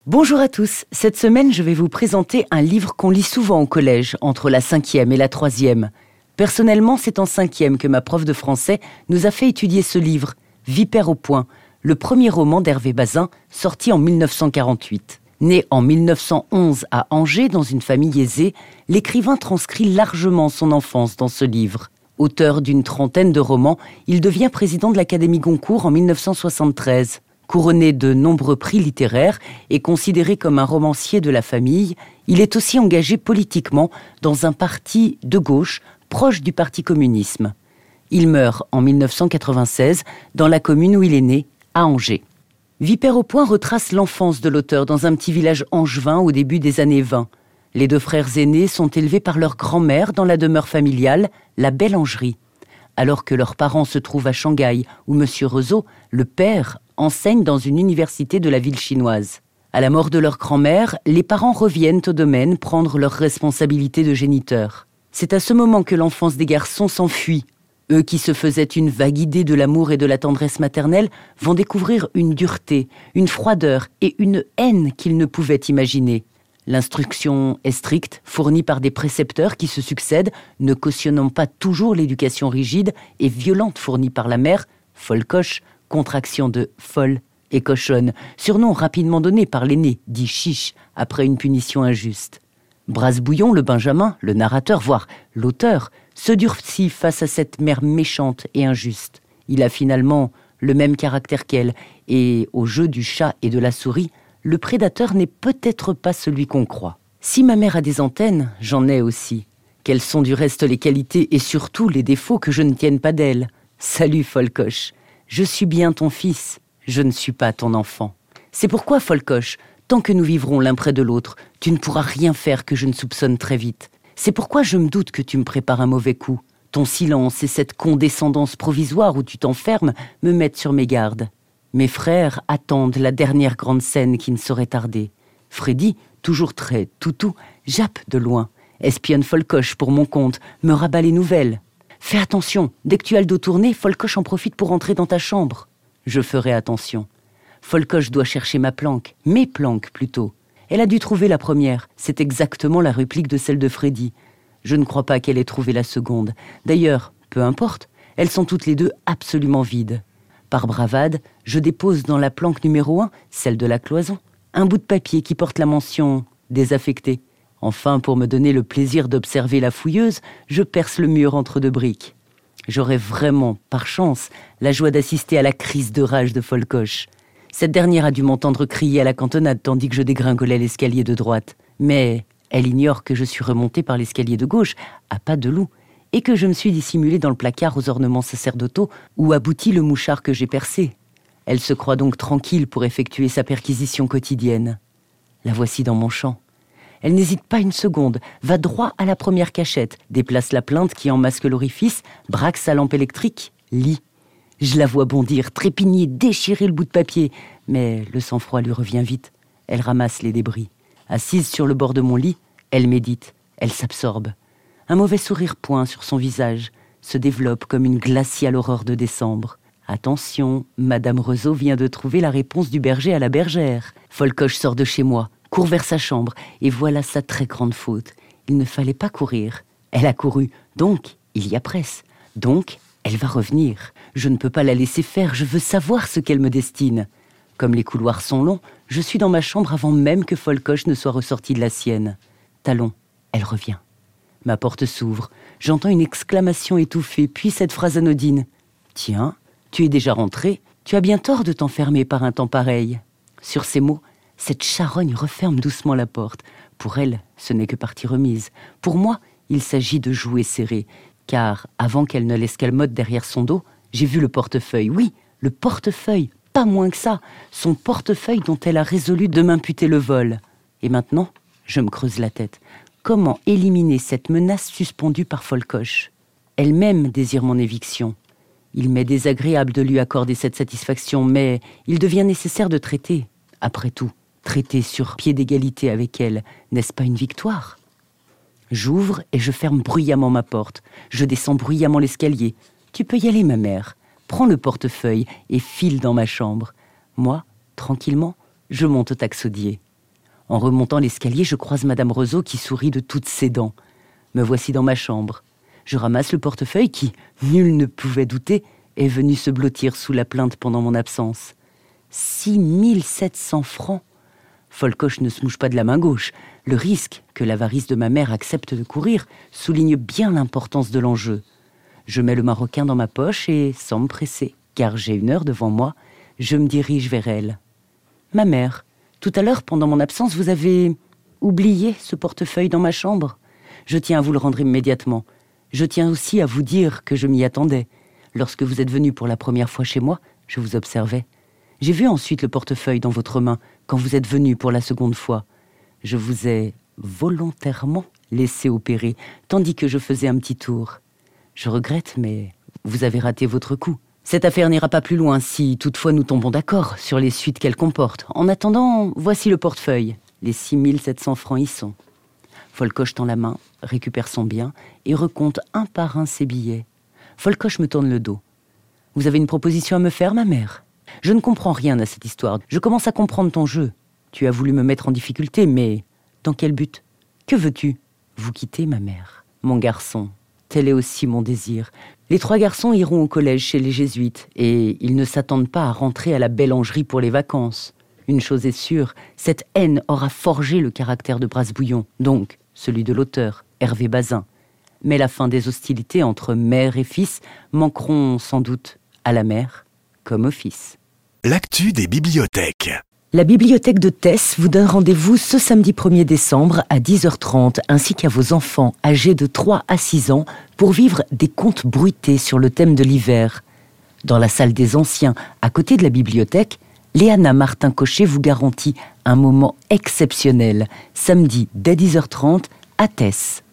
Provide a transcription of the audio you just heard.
Bonjour à tous, cette semaine je vais vous présenter un livre qu'on lit souvent au collège, entre la 5e et la 3e. Personnellement, c'est en 5e que ma prof de français nous a fait étudier ce livre, Vipère au poing, le premier roman d'Hervé Bazin, sorti en 1948. Né en 1911 à Angers, dans une famille aisée, l'écrivain transcrit largement son enfance dans ce livre. Auteur d'une trentaine de romans, il devient président de l'Académie Goncourt en 1973. Couronné de nombreux prix littéraires et considéré comme un romancier de la famille, il est aussi engagé politiquement dans un parti de gauche proche du Parti communisme. Il meurt en 1996 dans la commune où il est né, à Angers. Vipère au poing retrace l'enfance de l'auteur dans un petit village angevin au début des années 20. Les deux frères aînés sont élevés par leur grand-mère dans la demeure familiale, la Belle Angerie. Alors que leurs parents se trouvent à Shanghai, où M. Rezeau, le père, enseigne dans une université de la ville chinoise. À la mort de leur grand-mère, les parents reviennent au domaine prendre leurs responsabilités de géniteurs. C'est à ce moment que l'enfance des garçons s'enfuit. Eux qui se faisaient une vague idée de l'amour et de la tendresse maternelle vont découvrir une dureté, une froideur et une haine qu'ils ne pouvaient imaginer. L'instruction est stricte, fournie par des précepteurs qui se succèdent, ne cautionnant pas toujours l'éducation rigide et violente fournie par la mère, folcoche, contraction de folle et cochonne, surnom rapidement donné par l'aîné, dit chiche, après une punition injuste. Brasse-Bouillon, le Benjamin, le narrateur, voire l'auteur, se durcit face à cette mère méchante et injuste. Il a finalement le même caractère qu'elle, et au jeu du chat et de la souris, le prédateur n'est peut-être pas celui qu'on croit. Si ma mère a des antennes, j'en ai aussi. Quelles sont du reste les qualités et surtout les défauts que je ne tienne pas d'elle? Salut, folcoche. Je suis bien ton fils, je ne suis pas ton enfant. C'est pourquoi, folcoche, tant que nous vivrons l'un près de l'autre, tu ne pourras rien faire que je ne soupçonne très vite. C'est pourquoi je me doute que tu me prépares un mauvais coup. Ton silence et cette condescendance provisoire où tu t'enfermes me mettent sur mes gardes. Mes frères attendent la dernière grande scène qui ne saurait tarder. Freddy, toujours très toutou, jappe de loin, espionne folcoche pour mon compte, me rabat les nouvelles. Fais attention, dès que tu as le dos tourné, folcoche en profite pour entrer dans ta chambre. Je ferai attention. Folcoche doit chercher ma planque, mes planques plutôt. Elle a dû trouver la première, c'est exactement la réplique de celle de Freddy. Je ne crois pas qu'elle ait trouvé la seconde. D'ailleurs, peu importe, elles sont toutes les deux absolument vides. Par bravade, je dépose dans la planque numéro 1, celle de la cloison, un bout de papier qui porte la mention « désaffecté ». Enfin, pour me donner le plaisir d'observer la fouilleuse, je perce le mur entre deux briques. J'aurais vraiment, par chance, la joie d'assister à la crise de rage de folcoche. Cette dernière a dû m'entendre crier à la cantonade tandis que je dégringolais l'escalier de droite. Mais elle ignore que je suis remonté par l'escalier de gauche, à pas de loup, et que je me suis dissimulé dans le placard aux ornements sacerdotaux où aboutit le mouchard que j'ai percé. Elle se croit donc tranquille pour effectuer sa perquisition quotidienne. La voici dans mon champ. Elle n'hésite pas une seconde, va droit à la première cachette, déplace la plinthe qui en masque l'orifice, braque sa lampe électrique, lit. Je la vois bondir, trépigner, déchirer le bout de papier, mais le sang-froid lui revient vite. Elle ramasse les débris. Assise sur le bord de mon lit, elle médite, elle s'absorbe. Un mauvais sourire point sur son visage, se développe comme une glaciale aurore de décembre. Attention, Madame Rezeau vient de trouver la réponse du berger à la bergère. Folcoche sort de chez moi, court vers sa chambre, et voilà sa très grande faute. Il ne fallait pas courir. Elle a couru, donc il y a presse. Donc, elle va revenir. Je ne peux pas la laisser faire, je veux savoir ce qu'elle me destine. Comme les couloirs sont longs, je suis dans ma chambre avant même que folcoche ne soit ressortie de la sienne. Talon, elle revient. Ma porte s'ouvre, j'entends une exclamation étouffée, puis cette phrase anodine. « Tiens, tu es déjà rentré, tu as bien tort de t'enfermer par un temps pareil. » Sur ces mots, cette charogne referme doucement la porte. Pour elle, ce n'est que partie remise. Pour moi, il s'agit de jouer serré, car avant qu'elle ne l'escalmote derrière son dos, j'ai vu le portefeuille. Oui, le portefeuille, pas moins que ça. Son portefeuille dont elle a résolu de m'imputer le vol. Et maintenant, je me creuse la tête. Comment éliminer cette menace suspendue par folcoche? Elle-même désire mon éviction. Il m'est désagréable de lui accorder cette satisfaction, mais il devient nécessaire de traiter. Après tout, traiter sur pied d'égalité avec elle, n'est-ce pas une victoire? J'ouvre et je ferme bruyamment ma porte. Je descends bruyamment l'escalier. Tu peux y aller, ma mère. Prends le portefeuille et file dans ma chambre. Moi, tranquillement, je monte au taxodier. En remontant l'escalier, je croise Madame Rezeau qui sourit de toutes ses dents. Me voici dans ma chambre. Je ramasse le portefeuille qui, nul ne pouvait douter, est venu se blottir sous la plainte pendant mon absence. 6 700 francs. Folcoche ne se mouche pas de la main gauche. Le risque que l'avarice de ma mère accepte de courir souligne bien l'importance de l'enjeu. Je mets le maroquin dans ma poche et, sans me presser, car j'ai 1 heure devant moi, je me dirige vers elle. « Ma mère, tout à l'heure, pendant mon absence, vous avez oublié ce portefeuille dans ma chambre. Je tiens à vous le rendre immédiatement. Je tiens aussi à vous dire que je m'y attendais. Lorsque vous êtes venu pour la première fois chez moi, je vous observais. J'ai vu ensuite le portefeuille dans votre main quand vous êtes venu pour la seconde fois. Je vous ai volontairement laissé opérer, tandis que je faisais un petit tour. Je regrette, mais vous avez raté votre coup. Cette affaire n'ira pas plus loin si, toutefois, nous tombons d'accord sur les suites qu'elle comporte. En attendant, voici le portefeuille. Les 6 700 francs y sont. » Folcoche tend la main, récupère son bien et recompte un par un ses billets. Folcoche me tourne le dos. « Vous avez une proposition à me faire, ma mère ? Je ne comprends rien à cette histoire. Je commence à comprendre ton jeu. Tu as voulu me mettre en difficulté, mais dans quel but ? Que veux-tu ? Vous quitter, ma mère. Mon garçon, tel est aussi mon désir. Les 3 garçons iront au collège chez les jésuites et ils ne s'attendent pas à rentrer à la Bellangerie pour les vacances. Une chose est sûre, cette haine aura forgé le caractère de Brasbouillon, donc celui de l'auteur, Hervé Bazin. Mais la fin des hostilités entre mère et fils manqueront sans doute à la mère comme au fils. L'actu des bibliothèques. La bibliothèque de Tess vous donne rendez-vous ce samedi 1er décembre à 10h30 ainsi qu'à vos enfants âgés de 3 à 6 ans pour vivre des contes bruités sur le thème de l'hiver. Dans la salle des anciens, à côté de la bibliothèque, Léana Martin-Cochet vous garantit un moment exceptionnel, samedi dès 10h30 à Tess.